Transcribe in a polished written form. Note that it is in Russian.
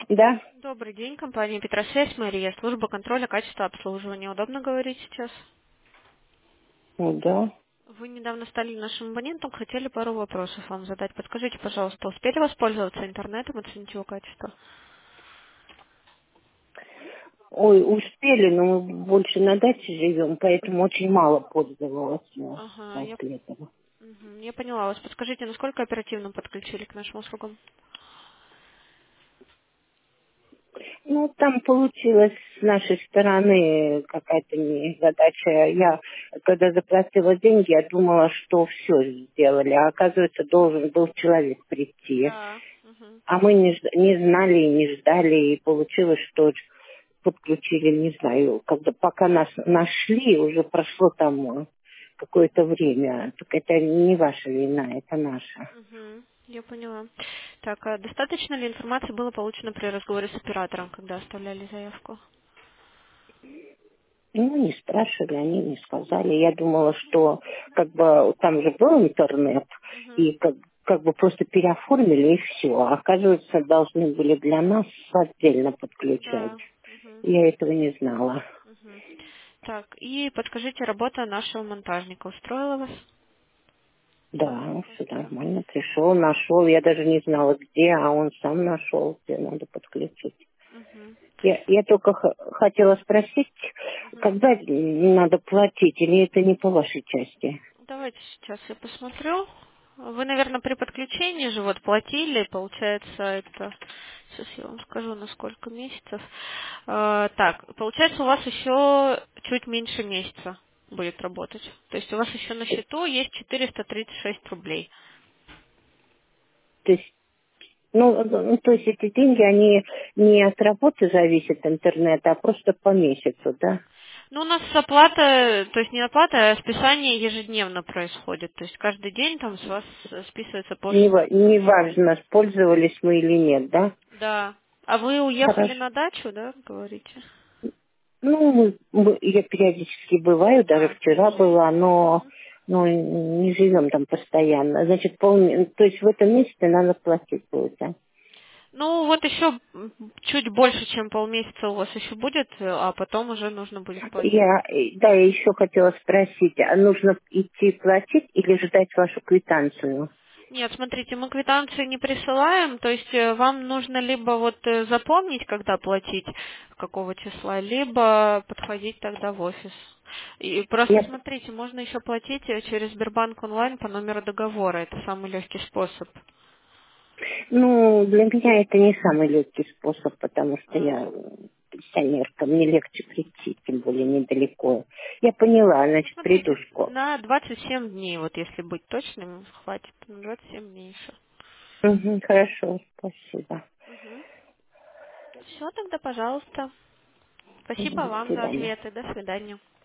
Да, Добрый день, компания Петросвязь, Мария, служба контроля качества обслуживания. Удобно говорить сейчас? ну да. Вы недавно стали нашим абонентом, хотели пару вопросов вам задать. Подскажите, пожалуйста, успели воспользоваться интернетом, оценить его качество? Ой, успели, но мы больше на даче живем, поэтому очень мало пользовалась Ага, после этого. я поняла вас. Подскажите, насколько оперативно подключили к нашим услугам? Ну, там получилась с нашей стороны какая-то задача. Я, когда заплатила деньги, я думала, что все сделали, а оказывается, должен был человек прийти. Да. А мы не знали и не ждали, и получилось, что подключили, не знаю, когда пока нас нашли, уже прошло там какое-то время. Так это не ваша вина, это наша. Я поняла. Так, а достаточно ли информации было получено при разговоре с оператором, когда оставляли заявку? Ну, не спрашивали, они не сказали. Я думала, что как бы там же был интернет, и как бы просто переоформили и все. А оказывается, должны были для нас отдельно подключать. Да. Я этого не знала. Так, и подскажите, работа нашего монтажника устроила вас? Да, все нормально. Пришел, нашел. Я даже не знала, где, а он сам нашел, где надо подключить. Я только хотела спросить, когда надо платить, или это не по вашей части? Давайте сейчас я посмотрю. Вы, наверное, при подключении же вот платили, получается, это... Сейчас я вам скажу, на сколько месяцев. Так, получается, у вас еще чуть меньше месяца будет работать. То есть у вас еще на счету есть 436 рублей. То есть, то есть эти деньги, они не от работы зависят интернета, а просто по месяцу, да? Ну, у нас оплата, то есть не оплата, а списание ежедневно происходит. То есть каждый день там с вас списывается по 60 рублей. Неважно, пользовались мы или нет, да? Да. А вы уехали Хорошо. на дачу, да, говорите? Ну, я периодически бываю, даже вчера была, но не живем там постоянно. Значит, то есть в этом месяце надо платить будет, да? Ну, вот еще чуть больше, чем полмесяца у вас еще будет, а потом уже нужно будет платить. Да, я еще хотела спросить, а нужно идти платить или ждать вашу квитанцию? Нет, смотрите, мы квитанции не присылаем, то есть вам нужно либо вот запомнить, когда платить, какого числа, либо подходить тогда в офис. И просто Я, смотрите, можно еще платить через Сбербанк онлайн по номеру договора, это самый легкий способ. для меня это не самый легкий способ, потому что А, я пенсионерка, мне легче прийти, тем более недалеко. Я поняла, Ну, значит, приду смотрите, в школу. на 27 дней, вот если быть точным, хватит, на 27 дней еще. Мгм, хорошо, спасибо. Все, тогда, пожалуйста. Спасибо Мгм, до вам за свидания. ответы. До свидания.